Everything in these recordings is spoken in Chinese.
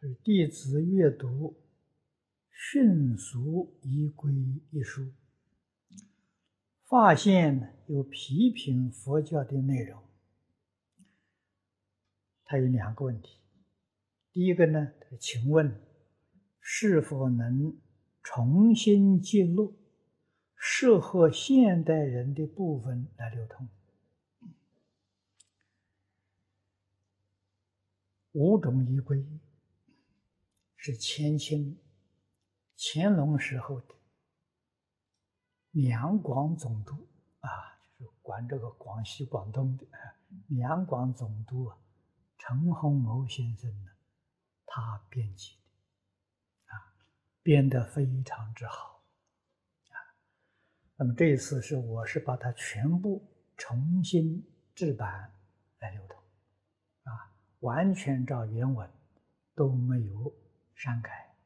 是弟子阅读《训俗仪规》一书，发现有批评佛教的内容。它有2个问题。第一个呢，请问是否能重新揭露适合现代人的部分来流通？5种仪规是乾隆时候的两广总督就是管这个广西、广东的两广总督陈洪谋先生呢，他编辑的编得非常之好那么这一次我是把它全部重新制版来流通完全照原文，都没有删改。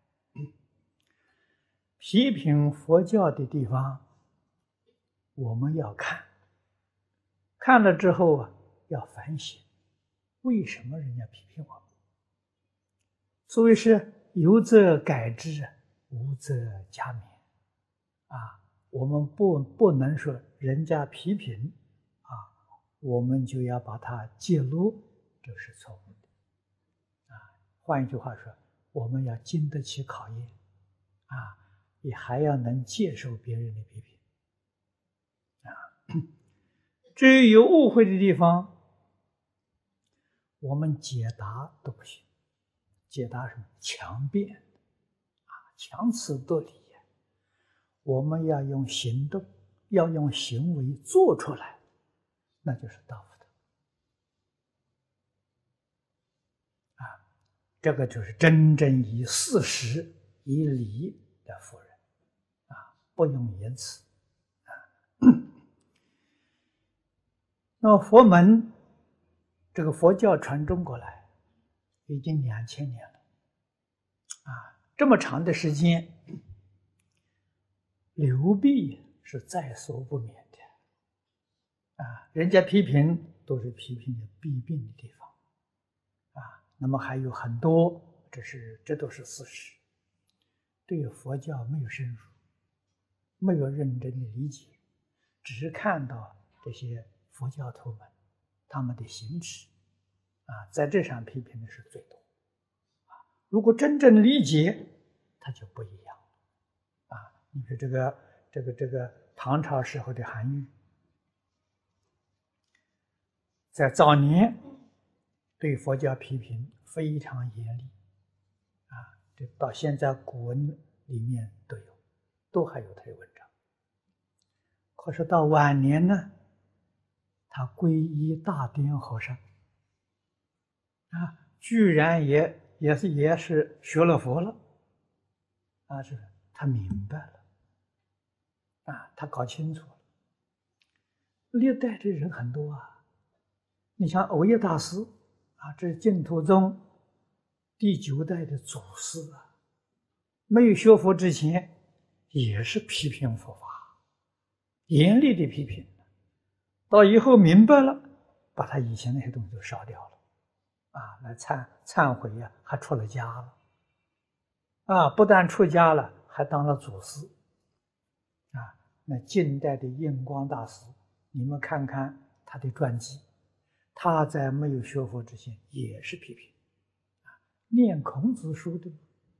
批评佛教的地方，我们要看了之后要反省，为什么人家批评我们？所谓是有则改之，无则加勉我们不能说人家批评我们就要把它揭露，这是错误的换一句话说，我们要经得起考验也还要能接受别人的批评至于有误会的地方，我们解答都不行。解答什么？强辩强词夺理我们要用行动，要用行为做出来，那就是道福德这个就是真正以事实、以理来服人不用言辞那么佛门这个佛教传中国来已经2000年了这么长的时间，流弊是在所不免的人家批评都是批评的弊病的地方那么还有很多，这都是事实。对佛教没有深入，没有认真的理解，只是看到这些佛教徒们他们的行持在这上批评的是最多如果真正理解，它就不一样你说这个唐朝时候的韩愈，在早年对佛教批评非常严厉这到现在古文里面都还有他的文章。可是到晚年呢，他皈依大典和尚居然也是学了佛了他明白了他搞清楚了。历代的人很多你像藕益大师这是净土宗第9代的祖师没有学佛之前也是批评佛法，严厉的批评，到以后明白了，把他以前那些东西都烧掉了来忏悔还出了家了不但出家了，还当了祖师那近代的印光大师，你们看看他的传记，他在没有学佛之前也是批评念孔子书的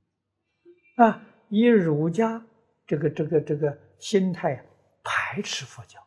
以儒家这个心态排斥佛教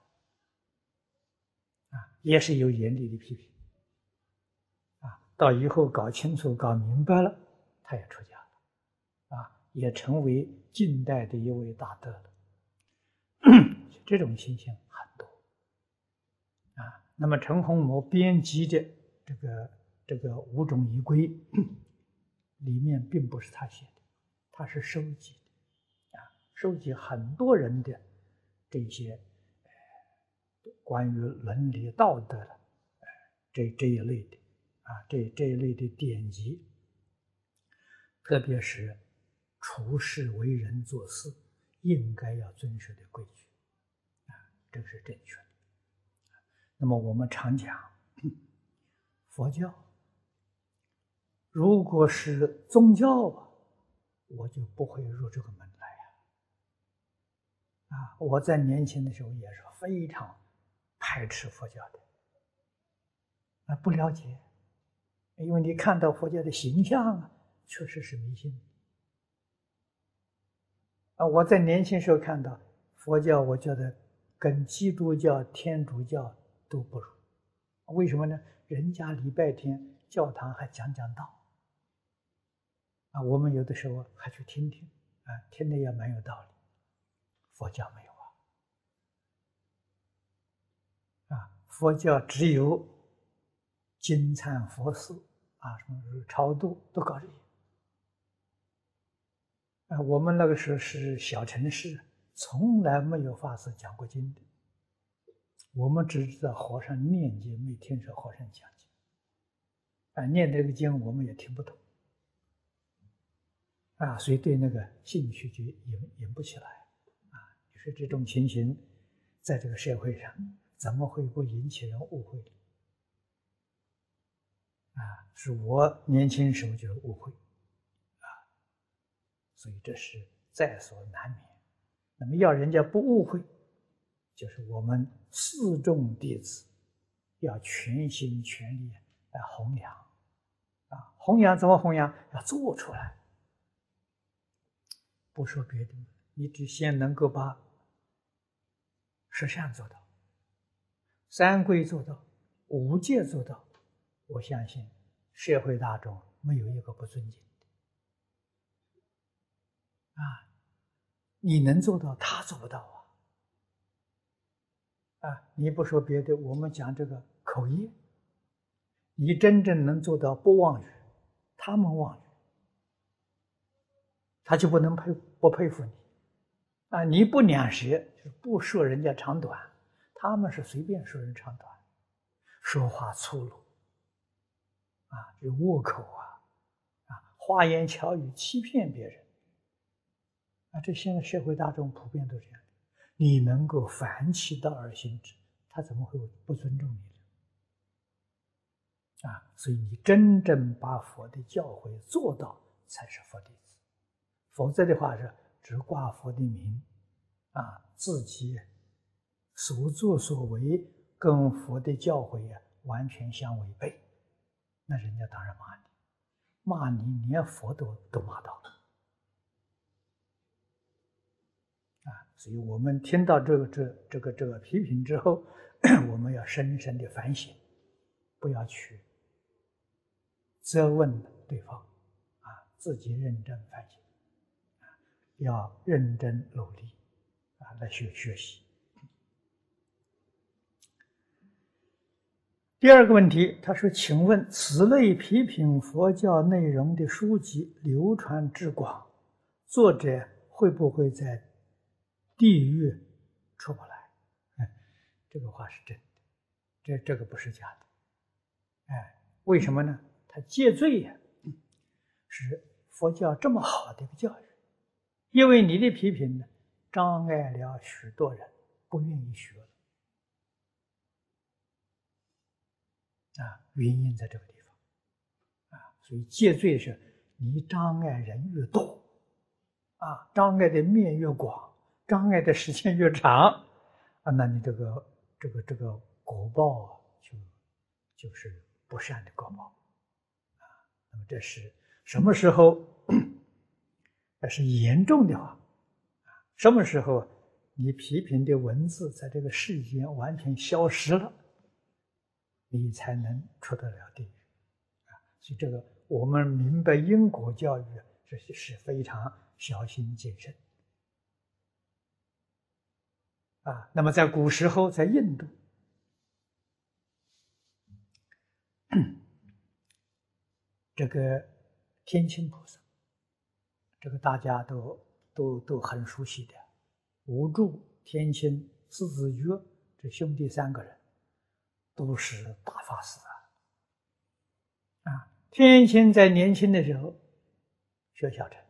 也是有严厉的批评到以后搞清楚搞明白了，他也出家了也成为近代的一位大德了这种现象很多那么陈洪谋编辑的这个5种仪规里面并不是他写的，他是收集的收集很多人的这些关于伦理道德的这一类的这一类的典籍，特别是处世为人做事应该要遵守的规矩这个是正确的。那么我们常讲佛教如果是宗教啊，我就不会入这个门来呀。我在年轻的时候也是非常排斥佛教的，不了解，因为你看到佛教的形象啊，确实是迷信。我在年轻时候看到佛教，我觉得跟基督教、天主教都不如。为什么呢？人家礼拜天教堂还讲道，我们有的时候还去听听，听的也蛮有道理。佛教没有佛教只有金忏佛寺什么超度都搞这些。我们那个时候是小城市，从来没有法师讲过经的。我们只知道和尚念经，没听说和尚讲经。念这个经我们也听不懂，所以对那个兴趣就引不起来。你说这种情形，在这个社会上，怎么会不引起人误会？是我年轻时候就误会。所以这是在所难免。那么要人家不误会，就是我们四众弟子要全心全力来弘扬。弘扬怎么弘扬？要做出来。不说别的，你只先能够把十善做到，三规做到，五戒做到，我相信社会大众没有一个不尊敬。你能做到，他做不到你不说别的，我们讲这个口业，你真正能做到不妄语，他们妄语，他就不能不佩服你你不两舌，就是不说人家长短，他们是随便说人长短，说话粗鲁就倭口花言巧语欺骗别人。这现在社会大众普遍都这样，你能够反其道而行之，他怎么会不尊重你呢？所以你真正把佛的教诲做到，才是佛弟子。否则的话是只挂佛的名自己所作所为跟佛的教诲完全相违背，那人家当然骂你连佛都骂到了。所以我们听到这个批评之后，我们要深深的反省，不要去责问对方自己认真反省要认真努力来学习。第二个问题，他说：“请问此类批评佛教内容的书籍流传之广，作者会不会在地狱出不来？”这个话是真的，这个不是假的。为什么呢？他戒罪是佛教这么好的一个教育，因为你的批评呢，障碍了许多人不愿意学了原因在这个地方所以戒罪是你障碍人越多障碍的面越广，障碍的时间越长那你这个果报就是不善的果报那么这是什么时候要是严重的话什么时候你批评的文字在这个世间完全消失了，你才能出得了地狱所以这个我们明白因果教育是非常小心谨慎那么在古时候，在印度这个天亲菩萨，这个大家都很熟悉的无著、天亲、四子觉这兄弟三个人都是大法师天亲在年轻的时候学小乘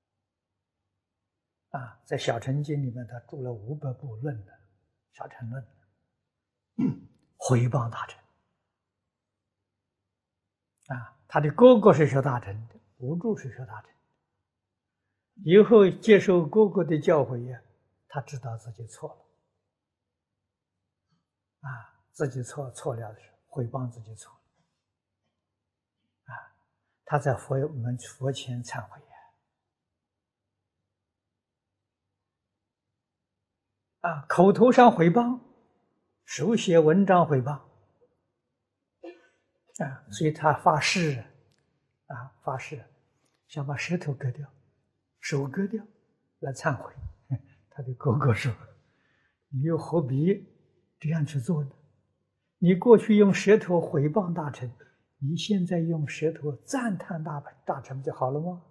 在小乘经里面他著了500部论的小乘论毁谤大乘他的哥哥是学大乘的，无著是学大乘。以后接受哥哥的教诲呀，他知道自己错了，自己错了的时候，毁谤自己错了，他在我们佛前忏悔呀，口头上毁谤，手写文章毁谤，所以他发誓，发誓想把舌头割掉，手割掉来忏悔。他的哥哥说：“你又何必这样去做呢？你过去用舌头毁谤大臣，你现在用舌头赞叹大臣不就好了吗？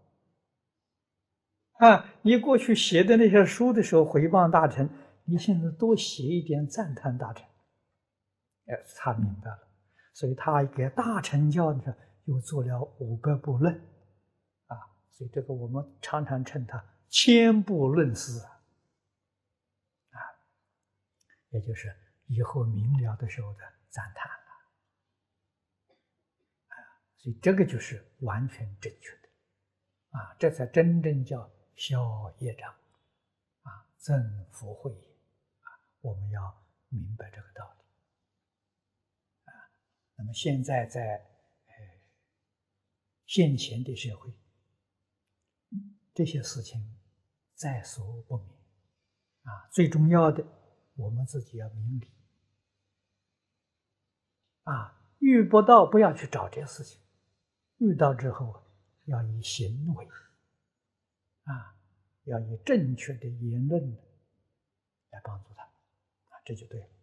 你过去写的那些书的时候毁谤大臣，你现在多写一点赞叹大臣。”他明白了，所以他给大乘教呢又做了5个部论，所以这个我们常常称他千部论师也就是以后明了的时候的赞叹了，所以这个就是完全正确的，这才真正叫消业障，增福慧也，我们要明白这个道理。那么现在在现前的社会，这些事情在所不免，最重要的我们自己要明理，遇不到不要去找这些事情，遇到之后要以行为，要以正确的言论来帮助他，这就对了。